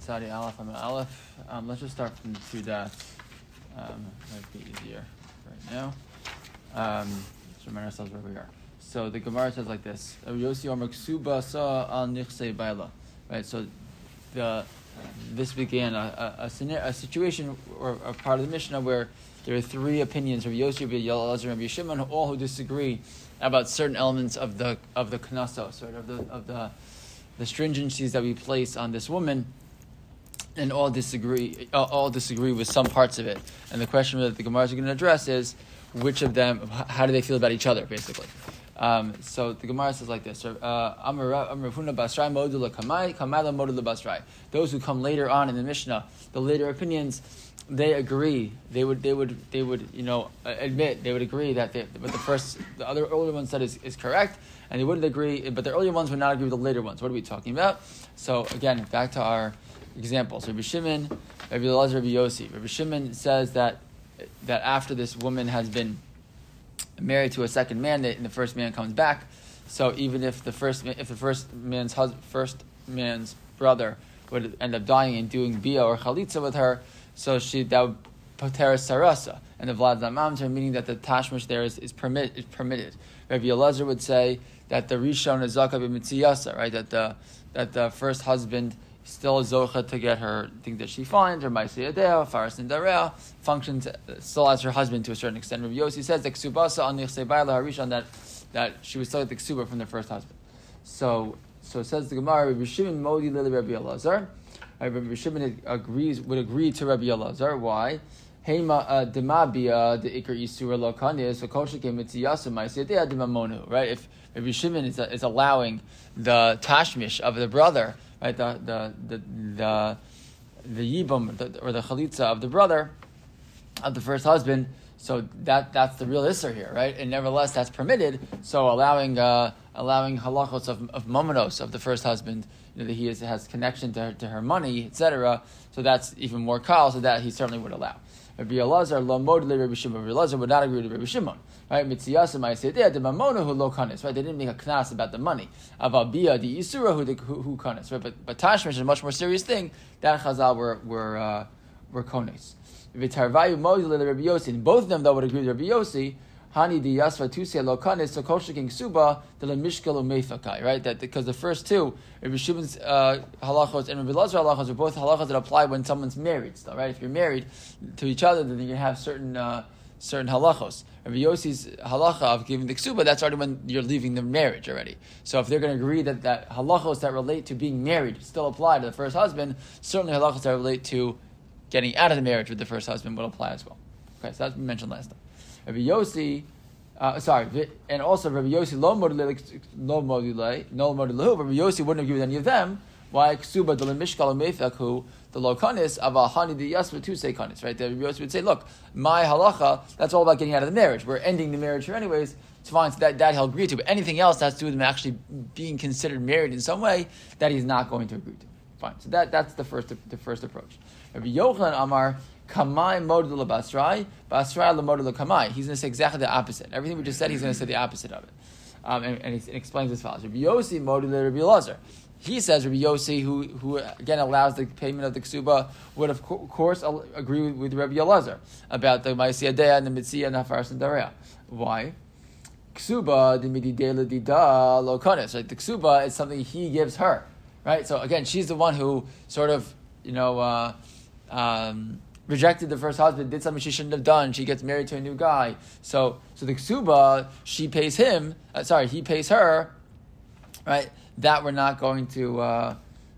Sadi Aleph, I'm Aleph. Let's just start from the two dots. Might be easier right now. Let's remind ourselves where we are. So the Gemara says like this: Yossi Omer Ksuba Sa Al Nichsei Baila. Right. So this began a situation or a part of the Mishnah where there are three opinions of Yossi, Rabbi Elazar, and Rabbi Shimon, all who disagree about certain elements of the knasos, sort of the stringencies that we place on this woman, and all disagree with some parts of it. And the question that the Gemara is going to address is which of them, how do they feel about each other, basically. So the Gemara says like this: those who come later on in the Mishnah, the later opinions, they agree. They would admit. They would agree that the other earlier one said is correct, and they wouldn't agree. But the earlier ones would not agree with the later ones. What are we talking about? So again, back to our examples. Rabbi Shimon, Rabbi Elazar, Rabbi Yossi. Rabbi Shimon says that after this woman has been married to a second man, and the first man comes back, so even if the first man's brother would end up dying and doing bia or chalitza with her, so that would poter sarasa, and the vlad zamamter, meaning that the tashmish there is permitted. Rabbi Elazar would say that the rishon is zaka b'mitziyasa, right? That the first husband still is zocha to get her thing that she finds, her ma'aseh yadeh, faras and dareah, functions still as her husband to a certain extent. Rabbi Yossi says that ksubasa on nichsei bayla harishon, that she was still at the ksuba from the first husband. So it says the Gemara, Rabbi Shimon modi lili Rabbi Elazar. Rabbi Shimon would agree to Rabbi Elazar. Why? Hema demabia the ikar isura lo kanis v'kol shekem mitziyasu ma'aseh yadeh demamonu. Right? If Rabbi Shimon is allowing the tashmish of the brother, right, the yibum or the chalitza of the brother of the first husband, so that's the real isser here, right? And nevertheless, that's permitted. So allowing halachos of momonos of the first husband, that he has connection to her money, etc. So that's even more kal. So that he certainly would allow. Rabbi Elazar lo mod le Rabbi Shimon. Rabbi Elazar would not agree with Rabbi Shimon. Right? Mitziyasa ma'aseh de mamonu hu lo kanis. Right? They didn't make a knas about the money. Avabia the isura who kanis. Right? But tashmish is a much more serious thing. That Chazal were konis. V'tarvayu mod le Rabbi Yossi. And both of them though would agree with Rabbi Yossi. Hani di yasva tusei lo kanis so kol shekin suba de la mishkel umeifakai. Right? That because the first two, Rabbi Shimon's halachos and Rabbi Elazar halachos are both halachos that apply when someone's married. Still, right? If you're married to each other, then you have certain halachos. Rabbi Yossi's halacha of giving the ksuba, that's already when you're leaving the marriage already. So if they're going to agree that halachos that relate to being married still apply to the first husband, certainly halachos that relate to getting out of the marriage with the first husband will apply as well. Okay, so that's what we mentioned last time. Rabbi Yossi, and also Rabbi Yossi lo modilei, Rabbi Yossi wouldn't agree with any of them. Why? Ksuba de mishkal meifakhu the lo kanis avahani the yasva tu say kanis. Right? The Rabbi Yossi would say, look, my halacha, that's all about getting out of the marriage. We're ending the marriage here anyways. It's fine. So that he'll agree to. But anything else that has to do with him actually being considered married in some way, that he's not going to agree to. Fine. So that's the first approach. Rabbi Yochanan Amar kamai modul basrai basrai la modul kamai. He's going to say exactly the opposite. Everything we just said, he's going to say the opposite of it. And he explains as follows: Rabbi Yossi modul Rabbi Elazar. He says Rabbi Yossi, who again allows the payment of the ksuba, would of course agree with Rabbi Elazar about the ma'aseh yadeh and the mitziyah and the hafaras and dareah. Why? Ksuba the mididei ledida lo kanis. Right? The ksuba is something he gives her. Right? So again, she's the one who sort of rejected the first husband, did something she shouldn't have done. She gets married to a new guy. So the ksuba, she pays him. He pays her. Right? That we're not going to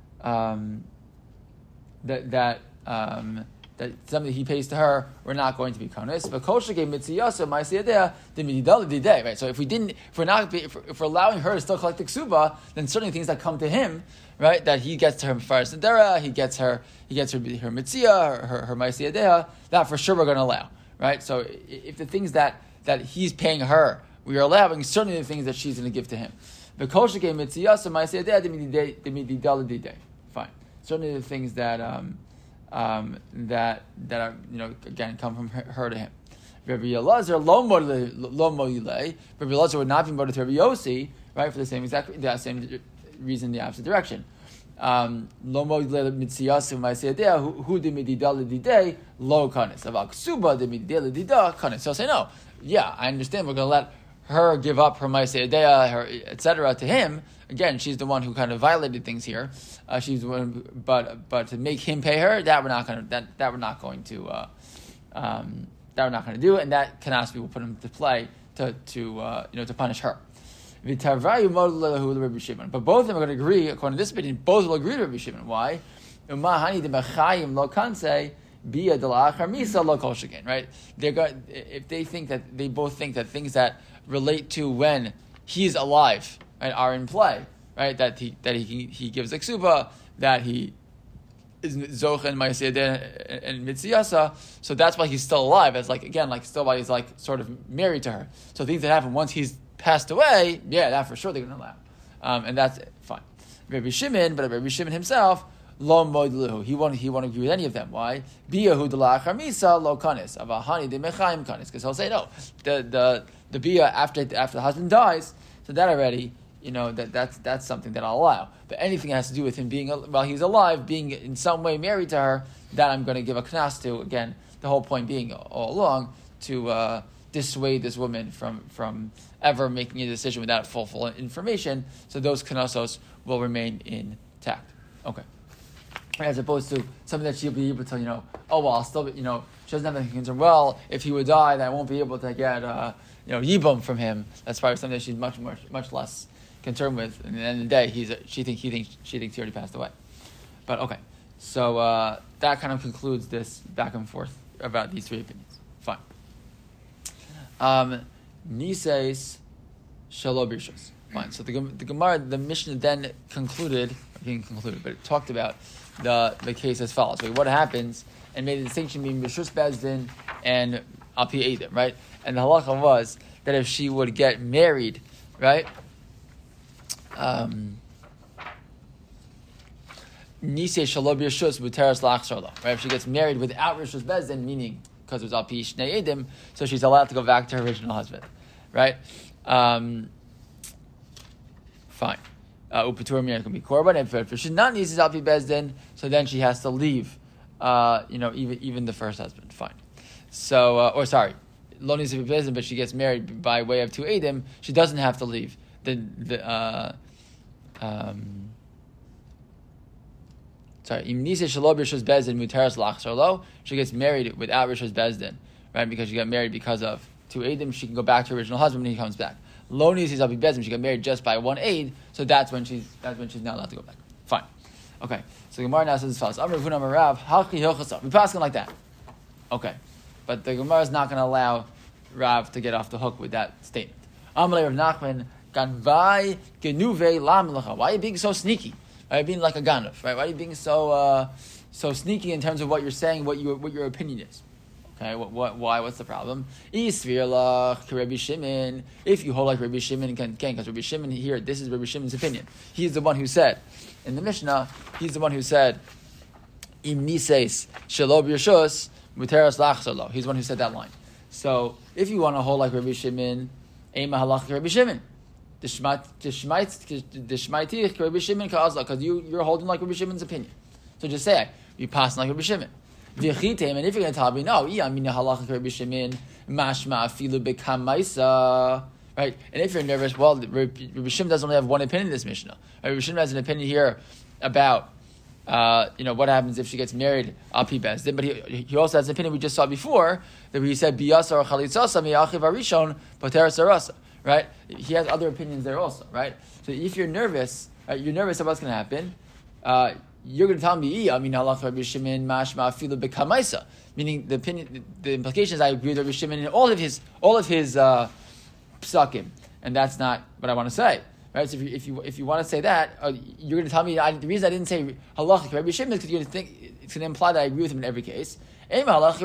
that something he pays to her, we're not going to be konis. But kol shekei mitziyasa ma'aseh yadeh the mididal diday. Right. So if we're allowing her to still collect the ksuba, then certainly things that come to him, right, that he gets to her faras and dareah, he gets her mitziyah, her ma'aseh yadeh, that for sure we're going to allow. Right. So if the things that he's paying her, we are allowing, certainly the things that she's going to give to him. The kol shekei mitziyasa ma'aseh yadeh the mididal diday. Fine. Certainly the things that are again come from her to him. Rabbi Elazar lo moilei. Rabbi Elazar would not be moted to Rabbi Yossi, right, for the same reason, the opposite direction. Lo moed mitziyasim ma'aseh hu de midida l'didei lo kanis. Aval ksuba de midida l'dida kanis. So say no. Yeah, I understand. We're going to let her give up her ma'aseh her etc. to him. Again, she's the one who kind of violated things here. She's the one, but to make him pay her, that we're not going to that we're not going to do, and that Kanasbi will put him to play to punish her. But both of them are going to agree, according to this opinion, both will agree to Rabbi Shimon. Why? Right? If they think that they both think that things that relate to when he's alive, right, are in play, right? That he gives the ksuba, that he is zoch and ma'aseh and mitziyasa, so that's why he's still alive. As still why he's sort of married to her. So things that happen once he's passed away, yeah, that for sure they're going to allow, and that's fine. Rabbi Shimon himself, lo modluhu, he won't agree with any of them. Why? Biyahu delachar misa lo kanis avahani de mechaim kanis, because he'll say no. The bia after the husband dies, so that already, that's something that I'll allow. But anything that has to do with him being while he's alive, being in some way married to her, that I'm going to give a knas to. Again, the whole point being all along to dissuade this woman from ever making a decision without full information. So those knasos will remain intact. Okay. As opposed to something that she'll be able to, I'll still be, she doesn't have anything concern. Well, if he would die, then I won't be able to get, yibum from him. That's probably something that she's much less concerned with. And at the end of the day, she thinks he already passed away. But okay, so that kind of concludes this back and forth about these three opinions. Fine. Niseis Shelo Birshos. Fine. So the Gemara, the Mishnah then concluded, but it talked about the case as follows. What happens, and made a distinction between Bishus Bezdin and Api Eidim, right? And the halacha was that if she would get married, right? Nisei Shelo Birshus Buteras Lachsarla. Right? If she gets married without Rishus Bezdin, meaning because it was Api Shnei Eidim, so she's allowed to go back to her original husband, right? Fine. Upatur Mir can be korban. If she's not Nisei Api Bezdin, so then she has to leave. Even the first husband. Fine. So, Lo Nisei Api Bezdin, but she gets married by way of two Eidim. She doesn't have to leave. Im Nisei Shelo Birshus Bezdin Muteras Lachsar Lo. She gets married without Rishus Bezdin, right? Because she got married because of two Eidim. She can go back to her original husband when he comes back. Lo Nisei Api Bezdin. She got married just by one aid, so that's when she's not allowed to go back. Fine. Okay. So Gemara now says as follows: Amar Vuna Marav Halchi Hilchasa. We pass like that. Okay, but the Gemara is not going to allow Rav to get off the hook with that statement. Amalei Rav Nachman Ganvai Genuve Lam Lecha. Why are you being so sneaky? Why are you being like a ganav? Right? Why are you being so sneaky in terms of what you're saying, what your opinion is? Okay, why? What's the problem? If you hold like Rabbi Shimon, because Rabbi Shimon here, this is Rabbi Shimon's opinion. He's the one who said in the Mishnah. He's the one who said, "Im niseis shelo b'rishus muteras lachsalo." He's the one who said that line. So if you want to hold like Rabbi Shimon, ema halach Rabbi Shimon. Because you're holding like Rabbi Shimon's opinion. So just say, you pass like Rabbi Shimon. And if you're going to tell me, no, right? And if you're nervous, well, Rabbi Shimon doesn't only have one opinion in this Mishnah. Rabbi Shimon has an opinion here about what happens if she gets married Api Bezdin, but he also has an opinion we just saw before, that he said, Biyasa or Chalitzasa mi'achiv harishon poteres arasa. Right? He has other opinions there also, right? So if you're nervous, you're nervous about what's going to happen, you're going to tell me, meaning the implication is I agree with Rabbi Shimon in all of his psakim, and that's not what I want to say, right? So if you want to say that, you're going to tell me the reason I didn't say halachic Rabbi Shimon is because you're going to think it's going to imply that I agree with him in every case. Say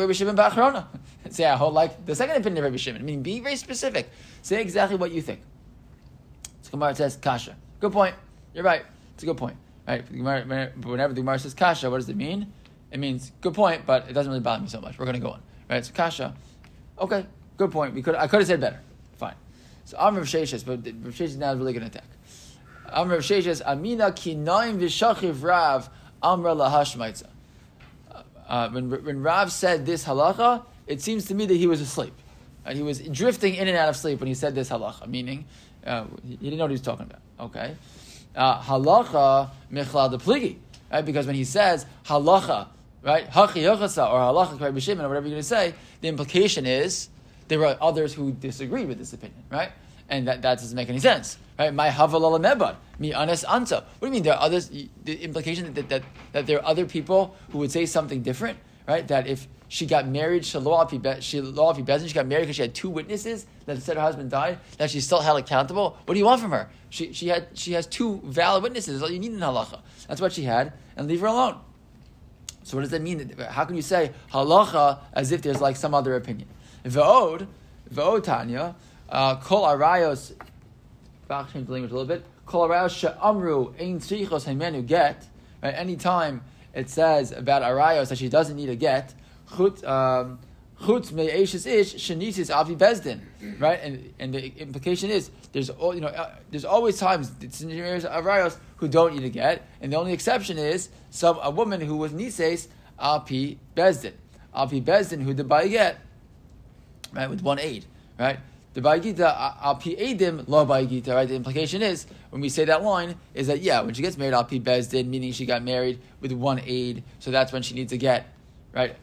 I hold like the second opinion of Rabbi Shimon. I mean, be very specific. Say exactly what you think. So Gemara says kasha. Good point. You're right. It's a good point. Right? Whenever the Gemara says kasha, what does it mean? It means good point, but it doesn't really bother me so much. We're going to go on. Right? So kasha. Okay. Good point. I could have said better. Fine. So I'm Rav Sheshes, but Rav Sheshes now is really going to attack. Amr Sheshes Amina Kinaim Vishachiv Rav Amra Lahashmaitza. When Rav said this halacha, it seems to me that he was asleep. He was drifting in and out of sleep when he said this halacha, meaning he didn't know what he was talking about. Okay, halacha mechlal de pligi, right? Because when he says halacha, right, hachi yochasa or halacha k'Rabbi Shimon or whatever you're going to say, the implication is there were others who disagreed with this opinion, right? And that doesn't make any sense, right? My havalala mebad, mi anes anta. What do you mean there are others? The implication that there are other people who would say something different, right? That if she got married, shelo al pi bezin, she got married because she had two witnesses that said her husband died, that she's still held accountable. What do you want from her? She has two valid witnesses. That's all you need in halacha. That's what she had, and leave her alone. So what does that mean? How can you say halacha as if there's like some other opinion? Ve'od Tanya. Kol arayos, back change the language a little bit. Kol arayos she'amru ein tzrichos haimenu get. Right, anytime it says about arayos that she doesn't need a get, chutz me'eshes ish shenisis avi bezdin. Right, and the implication is there's always times it's in arayos who don't need a get, and the only exception is a woman who was nises api bezdin who did buy a get, right, with one aid, right. The Ba'igita, al pi edim, lo Ba'igita, right? The implication is, when we say that line, is that, when she gets married, al pi bezdin, meaning she got married with one aid, so that's when she needs a get, right?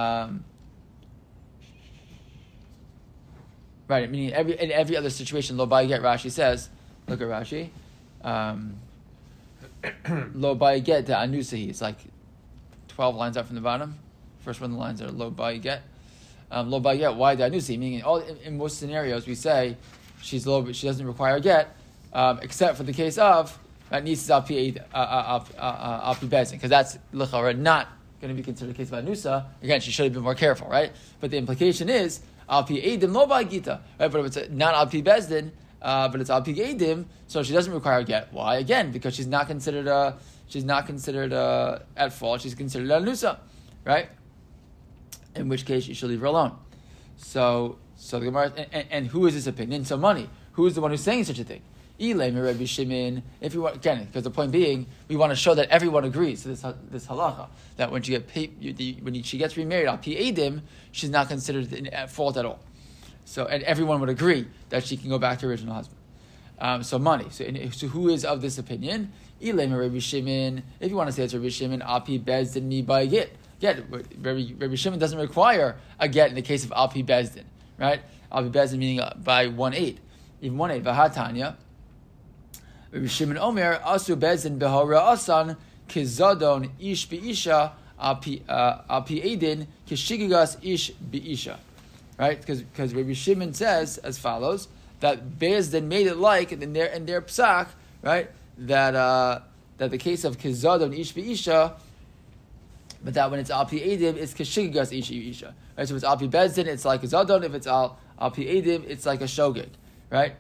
Right, meaning in every other situation, lo Ba'igit, Rashi says, look at Rashi, lo Ba'igit to anusahi, it's like 12 lines up from the bottom. First one of the lines are lo Ba'igit. Lo ba'get, why the anusi? Meaning, in most scenarios, we say she's low, but she doesn't require a get, except for the case of nisis al pi bezin, because that's l'chara not going to be considered a case of anusa. Again, she should have been more careful, right? But the implication is al pi edim lo ba'gita, right? But if it's not al pi bezdin, but it's al pi edim, so she doesn't require a get. Why? Again, because she's not considered at fault. She's considered anusa, right? In which case you should leave her alone. So the Gemara, and who is this opinion? So money. Who is the one who's saying such a thing? Ilay Rabbi Shimon. If you want, again, because the point being, we want to show that everyone agrees to this halacha that when she gets remarried, al pi edim, she's not considered at fault at all. So and everyone would agree that she can go back to her original husband. So money. So who is of this opinion? Ilay Rabbi Shimon. If you want to say it's Rabbi Shimon, al pi bezdin ni ba'git. Get Rabbi Shimon doesn't require a get in the case of al pi bezdin, right? Al pi bezdin meaning by 1/8, even 1/8. V'hatanya, Rabbi Shimon Omer asu bezdin behora asan kizadon ish beisha al pi edin kishigigas ish beisha, right? Because Rabbi Shimon says as follows that bezdin made it like in their psak, right? That the case of kizadon ish beisha. But that when it's al pi edim, it's kashigas isha. Right? So if it's al pi bezdin, it's like a zadon. If it's al pi edim, it's like a shogeg. Right?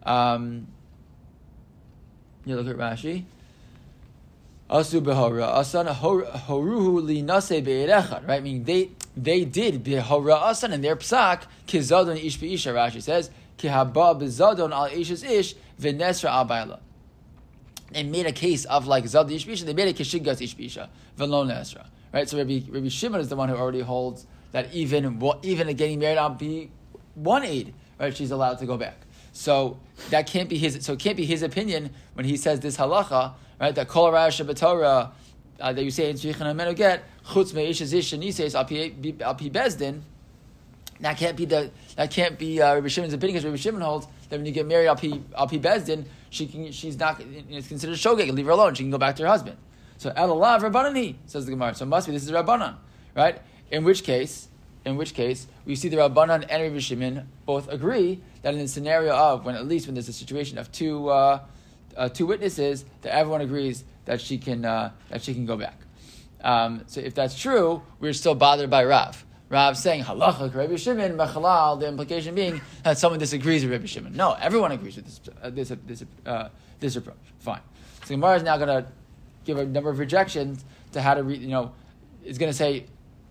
You look at Rashi. Asu behora asan horuhu li nase be'erechad. Right? Meaning they did behora asan in their psak kizadon ish isha. Rashi says kihaba bezadon al isha's ish v'nesra al ba'ala. They made a case of like zadon ish isha. They made a kashigas ish isha v'lo nesra. Right, so Rabbi Shimon is the one who already holds that even getting married on be 1/8, right? She's allowed to go back. So that can't be his. So it can't be his opinion when he says this halacha, right? That kol arayos shebetorah that you say in tzrichan haimenu get chutz me'ishes ish shenises al pi bezdin. That can't be Rabbi Shimon's opinion, because Rabbi Shimon holds that when you get married al pi bezdin, she's not, it's considered shogeg. Leave her alone. She can go back to her husband. So Elalav Rabbanani, says the Gemara. So it must be this is Rabbanan, right? In which case we see the Rabbanan and Rabbi Shimon both agree that in the scenario of when there's a situation of two witnesses, that everyone agrees that she can go back. So if that's true, we're still bothered by Rav. Rav saying halacha Rabbi Shimon machalal. The implication being that someone disagrees with Rabbi Shimon. No, everyone agrees with this approach. Fine. So Gemara is now going to give a number of rejections to how to read. Is going to say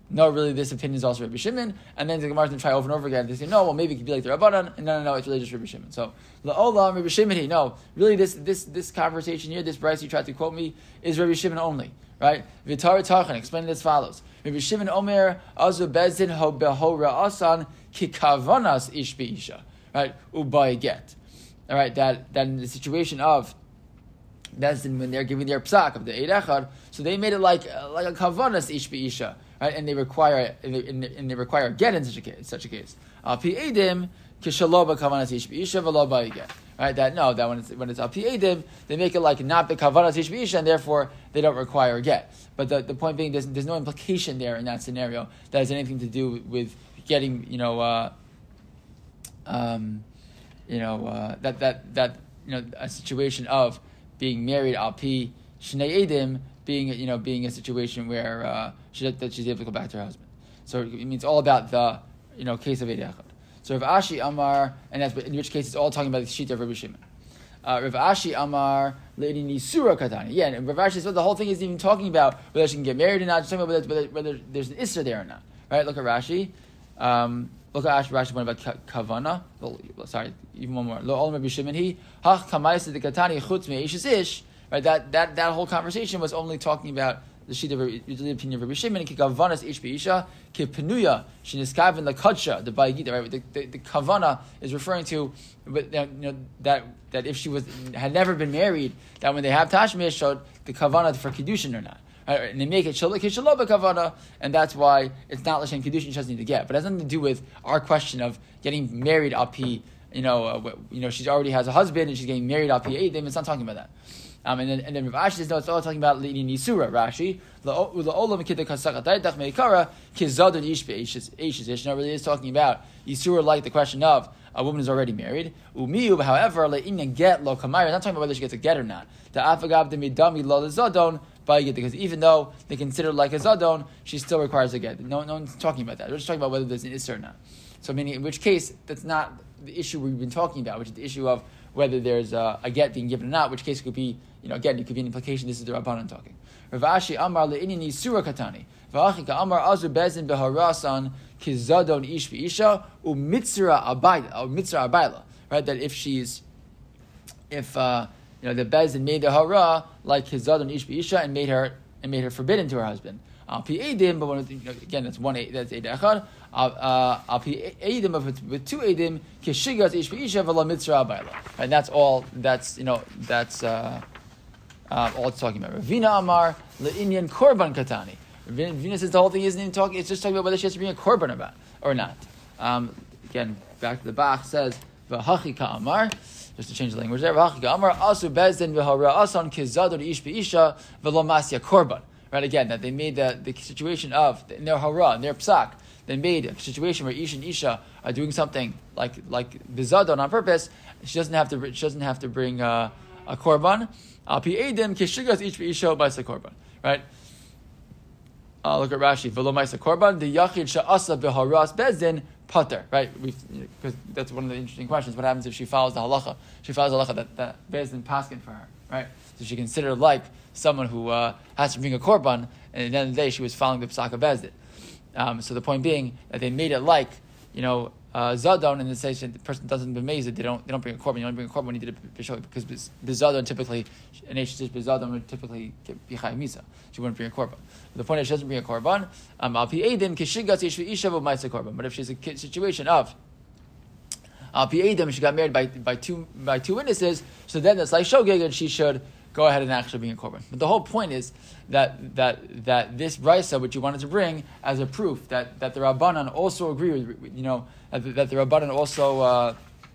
no, really, this opinion is also Rabbi Shimon, and then the Gemara is going to try over and over again. They say, no, well, maybe it could be like the Rabbanan, and no, it's really just Rabbi Shimon. So, La'olam, Rabbi Shimon, no, really, this conversation here, this Bryce you tried to quote me, is Rabbi Shimon only, right? V'tar Tachan, explained it as follows. Rabbi Shimon Omer, Azu Bezdin Ho Behora Asan, Ki Kavanas Ish Be'isha, right? Ubai Get. All right, that in the situation of Bezdin, when they're giving their psak of the Eid Echad, so they made it like a Kavanas Ish Be'isha. Right, and they require a get in such a case. Al pi edim kishaloba kavanas ish b'isha v'lo get. Right, that when it's al pi edim, they make it like not the kavanas ish b'isha, and therefore they don't require a get. But the point being, there's no implication there in that scenario that has anything to do with getting a situation of being married al pi shnei edim. Being a situation where she's able to go back to her husband. So it means all about the case of Eid Echad. So Rav Ashi Amar, and that's in which case it's all talking about the sheet of Rabbi Shimon. Rav Ashi Amar Lady Nisura Katani. Yeah, and Rav Ashi said the whole thing isn't even talking about whether she can get married or not. Just talking about whether there's an Isser there or not. Right? Look at Rashi. Rashi one about Kavana. Sorry, even one more. Lo Olam Rabbi Shimon He Hach Kamaisa the Katani Chutz Me'ishes Ish. Right, that whole conversation was only talking about the sheet of the opinion of Rabbi Shimon. Kikavanas ish be'isha kipenuya sheniskaven the kadsha the bayigita. Right, the kavana is referring to, that if she had never been married, that when they have tashmish showed the kavana for kiddushin or not. Right, and they make it shaloba kavana, and that's why it's not l'shem kiddushin she doesn't need to get. But it has nothing to do with our question of getting married al pi. She already has a husband and she's getting married al pi eidim. It's not talking about that. And then Rav Ashi says, no, it's all talking about Lady Nisura, Rashi. La'olam kidda kasakatay dach meikara kizadun ish be'ishes ish. Now, really is talking about Yisura, like the question of a woman is already married. Umiyu, however, le'inyan get lo kamayra. Not talking about whether she gets a get or not. The afagav de midami lo zadon by get, because even though they consider like a zadon, she still requires a get. No one's talking about that. We're just talking about whether there's an isser or not. So, meaning in which case that's not the issue we've been talking about, which is the issue of whether there's a get being given or not, which case it could be, again, it could be an implication. This is the Rabbanan talking. Rav Ashi Amar le'inini surah katani. V'achika Amar azu bezin beharasan kizadon ish v'isha u'mitzra abayla. Right, that if the bezin made the hara like kizadon ish v'isha and made her forbidden to her husband. Al pi edim, but again, that's Eid Echad. Al pi edim, with two edim, kishigas ish v'isha v'la mitzra abayla. And that's all. That's all it's talking about. Ravina Amar le'inyan korban katani. Ravina says the whole thing isn't even talking. It's just talking about whether she has to bring a korban about or not. Again, back to the Bach says v'hachika Amar. Just to change the language there. V'hachika Amar asu bezdin v'hara asan kizador ish be'isha v'lo masya korban. Right, again, that they made the situation of in their hara, in their psak, they made a situation where Ish and Isha are doing something like bizadon on purpose. She doesn't have to bring a korban. Al pi edim kishigas ish v'isha b'isa korban. Right. Look at Rashi. V'lo ma'isa korban the yachid she'asa b'haras bezdin pater. Right. Because that's one of the interesting questions. What happens if she follows the halacha? She follows the halacha that bezdin paskin for her. Right. So she considered like someone who has to bring a korban, and at the end of the day, she was following the psak of bezdin. So the point being that they made it like zadon, and they say the person doesn't bemeiz it, they don't bring a korban. You only bring a korban when you did it b'shol, because bizadon typically an Eish bizadon would typically be chay misa. She wouldn't bring a korban. The point is she doesn't bring a korban. Al pi edim kishigas ish v'isha v'maisa korban. But if she's a situation of al pi edim, she got married by two witnesses, so then it's like shogeg, and she should go ahead and actually bring a korban. But the whole point is that this brisa, which you wanted to bring as a proof that the Rabbanan also agree with, that the Rabbanan also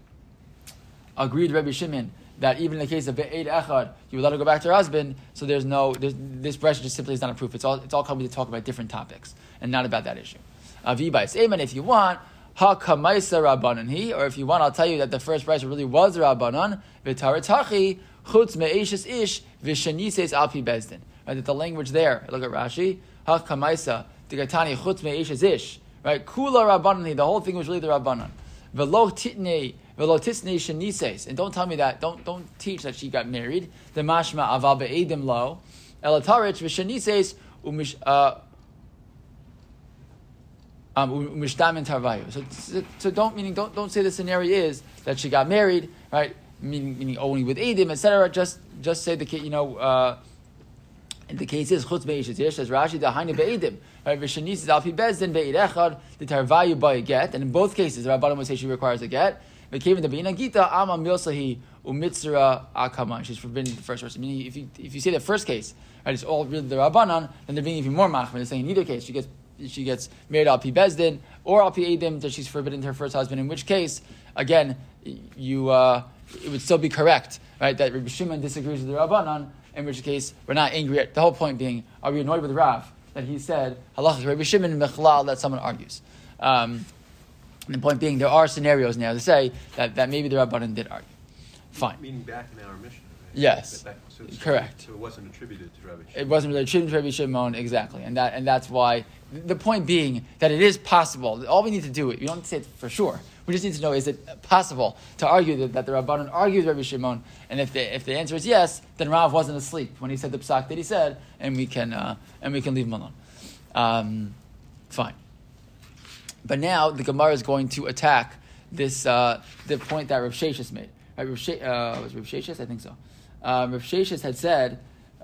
agreed with Rabbi Shimon that even in the case of Eid Echad, you would let her go back to her husband. So this brisa just simply is not a proof. It's all coming to talk about different topics and not about that issue. If you want, ha kamaisa Rabbanan he, or if you want, I'll tell you that the first brisa really was the Rabbanan v'taratachi. Chutz me'eshes ish v'shenises alpi bezdin. Right, that the language there. Look at Rashi. Hach kamaisa digatani chutz me'eshes ish. Right, kula rabbanan. The whole thing was really the rabbanan. V'lo tisnei shenises. And don't tell me that. Don't teach that she got married. The mashma aval be'edim lo elatarich v'shenises umish Umishtamin tarvayu. So don't say the scenario is that she got married, right? Meaning only with edim, etc. Just say the in the case is chutz be'ishes. Here says Rashi the hainu be'edim. Right? V'shanis is alpi bezdin be'ed echad the tarvayu by a get, and in both cases the Rabbanan would say she requires a get. V'kevin the be'ina gita ama milsahi umitzra akaman. She's forbidden the first person. Meaning if you say the first case, right, it's all really the Rabbanan, then they're being even more machmir. They're saying in either case she gets married al pi bezdin or al pi edim that she's forbidden to her first husband. In which case, again, it would still be correct, right? That Rabbi Shimon disagrees with the Rabbanan. In which case, we're not angry at the whole point being, are we annoyed with Rav that he said halachas Rabbi Shimon mechlal that someone argues? And the point being, there are scenarios now to say that maybe the Rabbanan did argue. Fine. Meaning back in our mission. Right? Yes. Correct. So it wasn't attributed to Rabbi Shimon. It wasn't really attributed to Rabbi Shimon, exactly. And that's why, the point being that it is possible. All we need to do, we don't say it for sure. We just need to know, is it possible to argue that the Rabbanan argues Rabbi Shimon? And if the answer is yes, then Rav wasn't asleep when he said the psak that he said, and we can leave him alone. Fine. But now the Gemara is going to attack this the point that Rav Sheshes made. Right? Was Rav Sheshes? I think so. Rav Sheshes had said,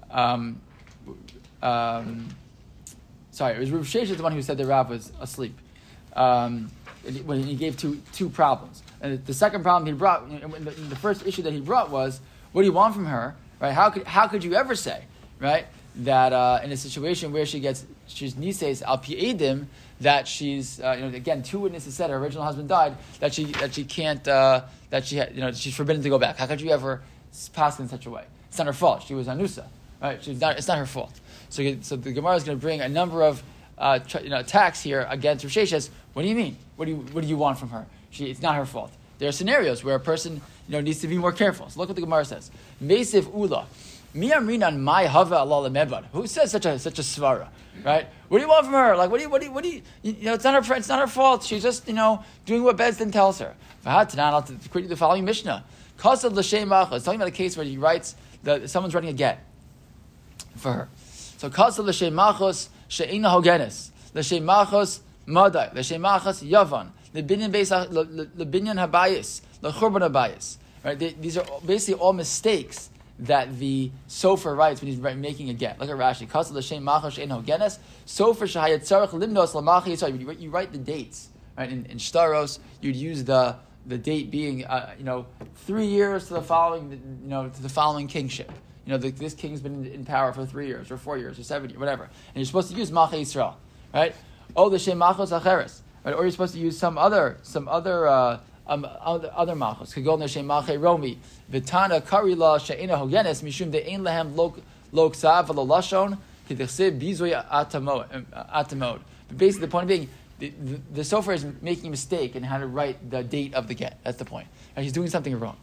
sorry, it was Rav Sheshes the one who said that Rav was asleep. When he gave two problems. And the second problem he brought, the first issue that he brought was, what do you want from her? Right? How could you ever say, right, that in a situation where she's nises al pi edim, that she's again, two witnesses said her original husband died, that she can't she's forbidden to go back. How could you ever pass in such a way? It's not her fault. She was anusa, right? It's not her fault. So the Gemara is going to bring a number of attacks here against Rav Sheshes. What do you mean? What do you want from her? It's not her fault. There are scenarios where a person needs to be more careful. So look what the Gemara says. Meisiv ula. Mi amrinan mai hava Allah lemebad. Who says such a svara? Right? What do you want from her? Like what do you it's not her fault. She's just doing what Bezdin tells her. I'll quote you the following Mishnah. Kasad l'shem machos. Talking about a case where he writes someone's writing a get for her. So kasad l'shem machos she'ina hogenes l'shem machos madai l'shem machos yavan lebinyan habayis lechurban habayis. Right? These are basically all mistakes that the sofer writes when he's making a get. Look at Rashi. Kasad l'shem machos she'ina hogenes sofer shehayat tzarich limnos l'machi yitzar. You write the dates. Right? In Shtaros, you'd use the date being 3 years to the following kingship. This king's been in power for 3 years or 4 years or 7 years, whatever. And you're supposed to use Malchei Yisrael, right? Oh, the Shem Machos Acheres, right? Or you're supposed to use some other machos. Kagol Neshem Malchei Romi, Vitana Karila She'ena Hogenes Mishum De'ein Lehem Lo Ksav V'Lo Lashon K'Dechsev Bizoy Atamod. But basically, the point being, the sofer is making a mistake in how to write the date of the get. That's the point. Right? He's doing something wrong,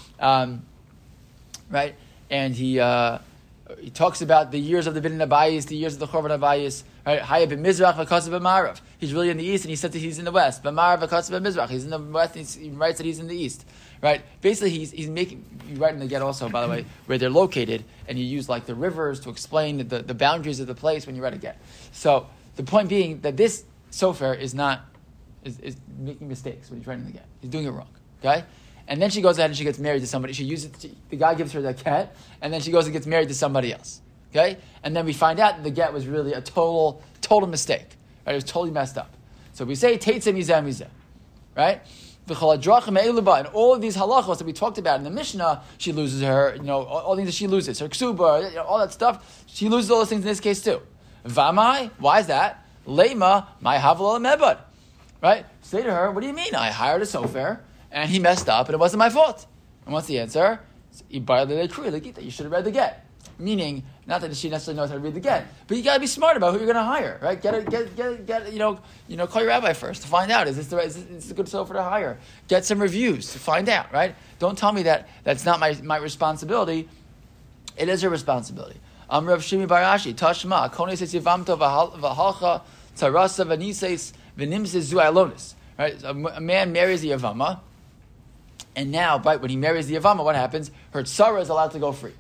right? And he talks about the years of the Binin Abayis, the years of the Chorban Abayis. Right? Hayab b'Mizrach v'Kasav b'Marav. He's really in the east, and he said that he's in the west. B'Marav v'Kasav b'Mizrach. He's in the west, and he writes that he's in the east. Right? Basically, he's making. You write in the get also, by the way, where they're located, and you use like the rivers to explain the boundaries of the place when you write a get. So the point being that this sofer is making mistakes when he's writing the get. He's doing it wrong. Okay? And then she goes ahead and she gets married to somebody. The guy gives her the get, and then she goes and gets married to somebody else. Okay? And then we find out that the get was really a total mistake. Right? It was totally messed up. So we say Teitzeh mizeh mizeh. Right? And all of these halachos that we talked about in the Mishnah, she loses her, all things that she loses, her ksuba, all that stuff. She loses all those things in this case too. Vamai, why is that? Lema, my havel mebad. Right? Say to her, what do you mean? I hired a sofer, and he messed up, and it wasn't my fault. And what's the answer? You should have read the get. Meaning, not that she necessarily knows how to read the get, but you got to be smart about who you're going to hire, right? Call your rabbi first to find out, is this a good sofer to hire? Get some reviews to find out, right? Don't tell me that that's not my responsibility. It is your responsibility. Rav Shimi Barashi, Tashma, Kone says Yivamto v'halcha Tarasa v'nises v'nimses zu'alonis. Right? So a man marries the Yavama, and now, right, when he marries the Yavama, what happens? Her tzara is allowed to go free.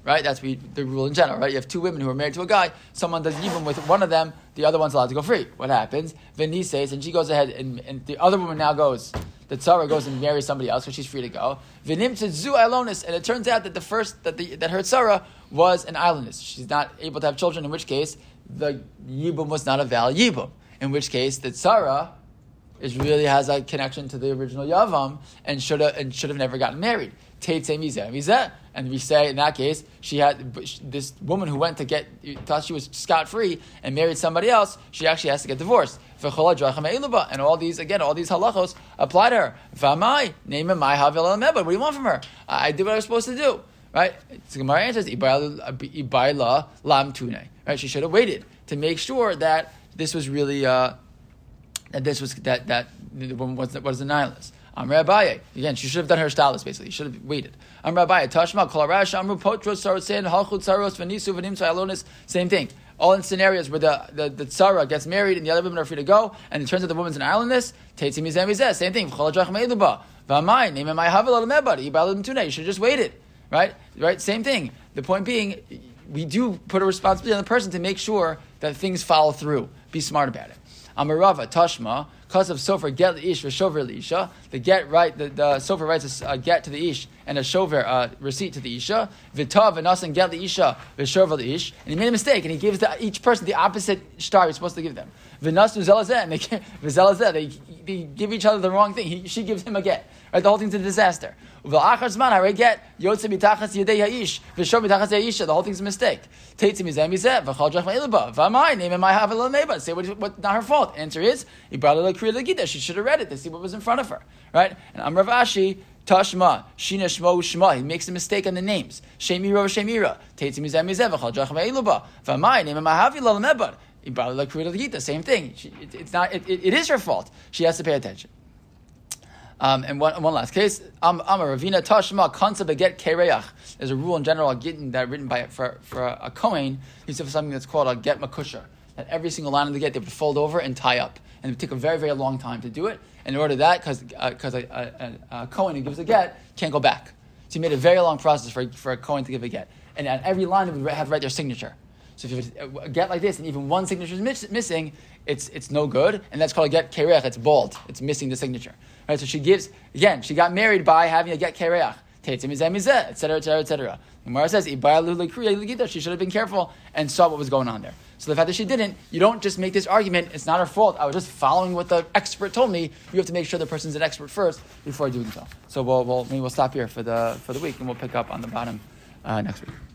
right? That's the rule in general, right? You have two women who are married to a guy. Someone does yibum with one of them, the other one's allowed to go free. What happens? Vini says, and she goes ahead, and the other woman now goes. The tzara goes and marries somebody else, so she's free to go. Vinim zu ilonis, and it turns out that that her tzara was an islandess. She's not able to have children. In which case, the yibum was not a valid yibum. In which case, the tzara really has a connection to the original yavam and should have never gotten married. Teitzei mizeh mizeh, and we say in that case she had this woman who went to thought she was scot free and married somebody else. She actually has to get divorced. And all these halachos apply to her. V'amai neimah mai havil el mebad. What do you want from her? I did what I was supposed to do. Right? So Gemara answers ibayla lam tune. Right? She should have waited to make sure that this was really that the woman was a nihilist. Amr Abaye. Again, she should have done her stylist, basically. She should have waited. Amr Abaye. Tashma, Kol Arash, Amru Potros, Sarotsen, Halchut, Saros, Venisu, Venim, Alonis. Same thing. All in scenarios where the tzara gets married and the other women are free to go, and it turns out the woman's an islandess. Teitzi Mizeh Mizeh. Same thing. V'chol Ha'drach Me'eluba. V'amai, Neimah Mai Havel Al Mebad. Ibalad Mtunei. You should have just waited. Right? Same thing. The point being, we do put a responsibility on the person to make sure that things follow through. Be smart about it. Amarava Tashma, because of Sofer get the ish v'shover l'isha. The get right, the Sofer writes a get to the ish and a shover receipt to the isha. V'tav v'nasan get the isha v'shover l'Ish, and he made a mistake and he gives each person the opposite star he's supposed to give them. V'nasu zelazeh, and they give each other the wrong thing. She gives him a get. Right, the whole thing's a disaster. V'la'achar zman harei get yotze mitachas yedei ha'ish v'shov mitachas ha'isha. The whole thing's a mistake. Teitzi mizeh mizeh v'chol drach ma'ilba v'amai neimah mai havel l'meiba. Say what not her fault. Answer is ibala l'kriya l'gita. She should have read it to see what was in front of her. Right? And Amr Ashi Tashma Shina Shmo Shma. He makes a mistake on the names. Shemira Shemira. Teitzi mizeh mizeh v'chol drach ma'ilba v'amai neimah mai havel l'meiba. Ibala l'kriya l'gita. Same thing. It is her fault. She has to pay attention. And one last case. Amar Ravina Tashma Kansa Beget Kereach. There's a rule in general written for a Kohen. He said for something that's called a get makusha. That every single line of the get they would fold over and tie up, and it would take a very, very long time to do it. And in order to that, because a Kohen who gives a get can't go back, so he made a very long process for a Kohen to give a get. And at every line, it would have to write their signature. So if you have a get like this and even one signature is missing, it's no good, and that's called a get kereach. It's bald. It's missing the signature. Right? So she got married by having a get kereach, tetzim mizeh mizeh, etc., etc., etc. Gemara says she should have been careful and saw what was going on there. So the fact that she didn't, you don't just make this argument. It's not her fault. I was just following what the expert told me. You have to make sure the person's an expert first before doing so. So maybe we'll stop here for the week, and we'll pick up on the bottom next week.